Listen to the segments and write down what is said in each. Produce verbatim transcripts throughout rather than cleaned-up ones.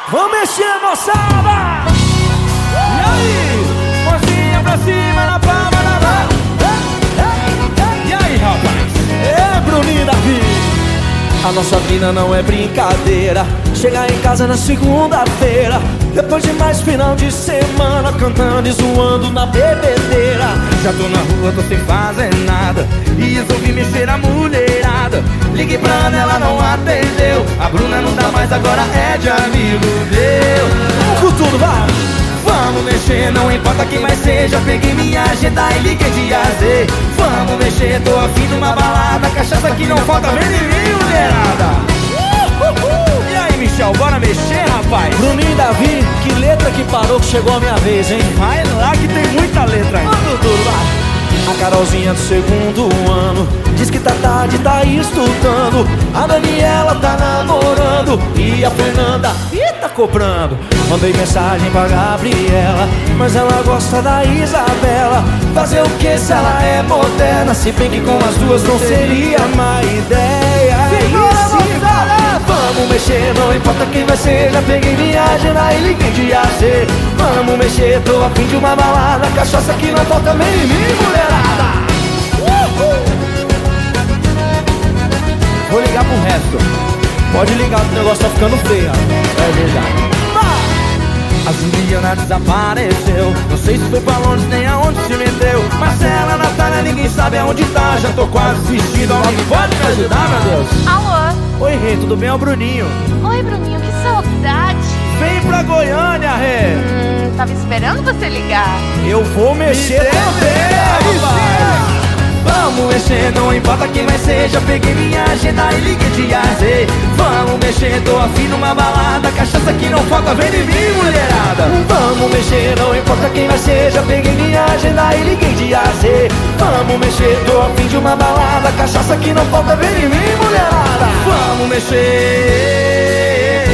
Vamos mexer, moçada! E aí? Mãozinha pra cima, na palma da mão. E aí, rapaz? É, Bruninho Davi. A nossa vida não é brincadeira. Chegar em casa na segunda-feira, depois de mais final de semana, cantando e zoando na bebedeira. Já tô na rua, tô sem fazer nada e resolvi mexer a mulherada. Liguei pra Ana, ela não atendeu. A Bruna não dá mais, agora é de amigo meu. Vamos com tudo, vai! Vamos mexer, não importa quem vai ser. Já peguei minha agenda e liguei de A Z. Vamos mexer, tô afim de uma balada. Cachaça que não falta, vem em mim, mulherada. E aí, Michel, bora mexer, rapaz? Bruninho Davi, que letra que parou que chegou a minha vez, hein? Vai lá que tem muita letra aí. Manda tudo lá. A Carolzinha do segundo ano diz que tá tarde, tá estudando. A Daniela tá namorando e a Fernanda, ih, tá cobrando. Mandei mensagem pra Gabriela, mas ela gosta da Isabela. Fazer o que se ela é moderna? Se bem que com as duas não seria má ideia. Vamos mexer, não importa quem vai ser. Já peguei minha agenda e liguei de A Z. Vamos mexer, tô a fim de uma balada. Cachaça que não falta nem em mim, mulherada. Uhul. Vou ligar pro resto. Pode ligar que o negócio tá ficando feio. É verdade. A Juliana desapareceu, não sei se foi pra Londres nem aonde se meteu. Marcela, Natália, ninguém sabe aonde tá. Já tô quase desistindo, alguém pode me ajudar, meu Deus? Alô? Oi, Rê, tudo bem? É o Bruninho. Oi, Bruninho, que saudade. Vem pra Goiânia, Rê. Hum, tava esperando você ligar. Eu vou mexer também, rapaz. Vamos mexer, não importa quem vai ser. Já peguei minha agenda e liguei de A Z. Vamos mexer, tô afim numa balada. Cachaça que não falta, vem em mim, mulherada. Vamos mexer, não importa quem vai ser. Já peguei minha agenda e liguei de A Z. Vamos mexer, tô afim de uma balada. Cachaça que não falta, vem em mim, mulherada. Vamos mexer.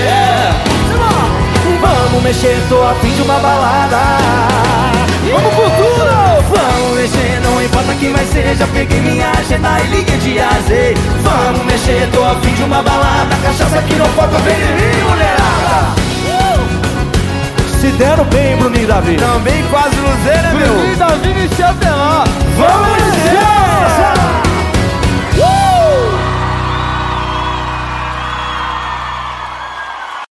Vamos mexer, tô afim de uma balada. Vamos pro tudo! Vamos mexer, não importa quem vai ser. Já peguei minha agenda e liguei de A Z. Vamos mexer, tô afim de uma balada. Cachaça que não falta, vem em mim, mulherada. uh! Se deram bem, Bruninho Davi. Também quase luzeiro, né, meu? Bruninho Davi, Michel Teló. Vamos mexer!